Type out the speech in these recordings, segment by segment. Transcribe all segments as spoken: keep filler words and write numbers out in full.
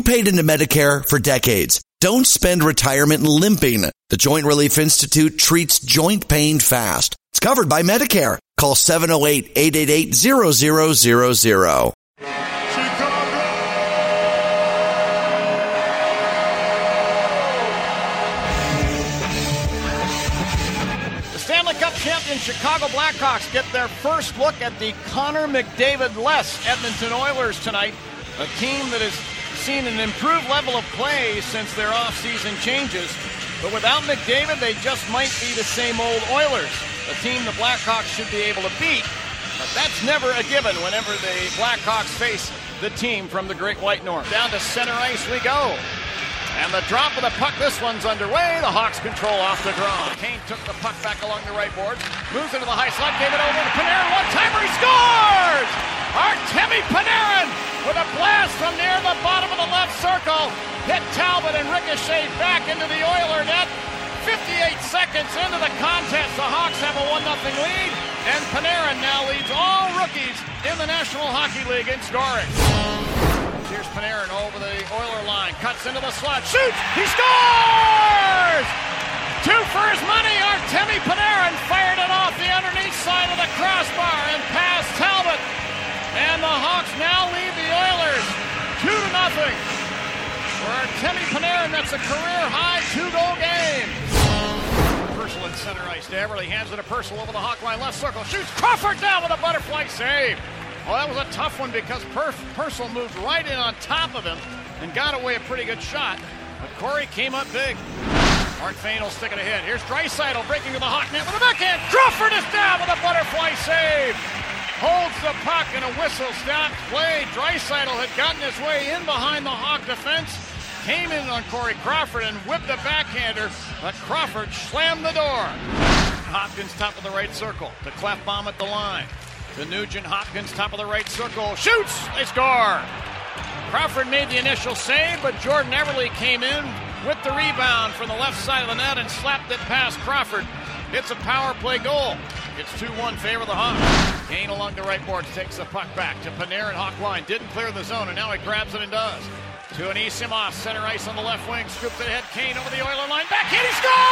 paid into Medicare for decades. Don't spend retirement limping. The Joint Relief Institute treats joint pain fast. It's covered by Medicare. Call seven oh eight, eight eight eight, zero zero zero zero. Champion Chicago Blackhawks get their first look at the Connor McDavid-less Edmonton Oilers tonight, a team that has seen an improved level of play since their off-season changes. But without McDavid, they just might be the same old Oilers, a team the Blackhawks should be able to beat. But that's never a given whenever the Blackhawks face the team from the Great White North. Down to center ice we go. And the drop of the puck, this one's underway. The Hawks control off the draw. Kane took the puck back along the right boards, moves into the high slot, gave it over to Panarin. One-timer, he scores! Artemi Panarin with a blast from near the bottom of the left circle. Hit Talbot and ricocheted back into the Oiler net. fifty-eight seconds into the contest, the Hawks have a one nothing lead. And Panarin now leads all rookies in the National Hockey League in scoring. Here's Panarin over the Oiler line, cuts into the slot, shoots, he scores! Two for his money, Artemi Panarin fired it off the underneath side of the crossbar and past Talbot. And the Hawks now lead the Oilers two to nothing. For Artemi Panarin, that's a career-high two-goal game. Purcell in center ice to Everly, hands it to Purcell over the Hawk line, left circle, shoots, Crawford down with a butterfly save. Well, that was a tough one because Pur- Purcell moved right in on top of him and got away a pretty good shot. But Corey came up big. Mark Fane will stick it ahead. Here's Draisaitl breaking to the Hawk net with a backhand. Crawford is down with a butterfly save. Holds the puck and a whistle stops play. Draisaitl had gotten his way in behind the Hawk defense. Came in on Corey Crawford and whipped a backhander. But Crawford slammed the door. Hopkins top of the right circle to Klefbom at the line. To Nugent, Hopkins, top of the right circle, shoots, they score. Crawford made the initial save, but Jordan Everly came in with the rebound from the left side of the net and slapped it past Crawford. It's a power play goal. It's two one favor the Hawks. Kane along the right boards takes the puck back to Panarin, Hawk line, didn't clear the zone, and now he grabs it and does. To Anisimov, center ice on the left wing, scoops it ahead, Kane over the Oiler line, back in, he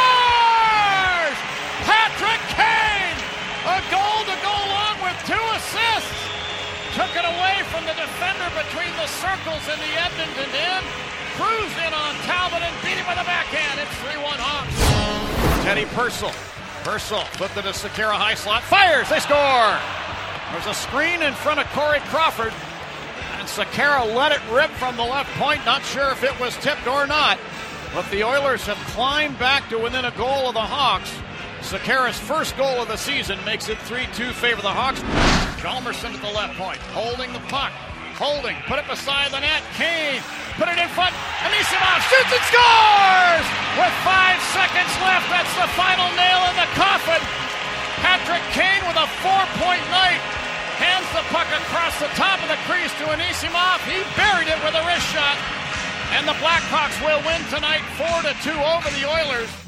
scores! Patrick Kane! A goal to go along with two assists. Took it away from the defender between the circles in the Edmonton end. Cruised in on Talbot and beat him with a backhand. It's three one Hawks. Teddy Purcell. Purcell flipped it to Sekera high slot. Fires. They score. There's a screen in front of Corey Crawford. And Sekera let it rip from the left point. Not sure if it was tipped or not. But the Oilers have climbed back to within a goal of the Hawks. Sekera's first goal of the season makes it three two favor the Hawks. Chalmerson at the left point, holding the puck. Holding, put it beside the net. Kane, put it in front. Anisimov shoots and scores! With five seconds left, that's the final nail in the coffin. Patrick Kane with a four-point night. Hands the puck across the top of the crease to Anisimov. He buried it with a wrist shot. And the Blackhawks will win tonight four to two over the Oilers.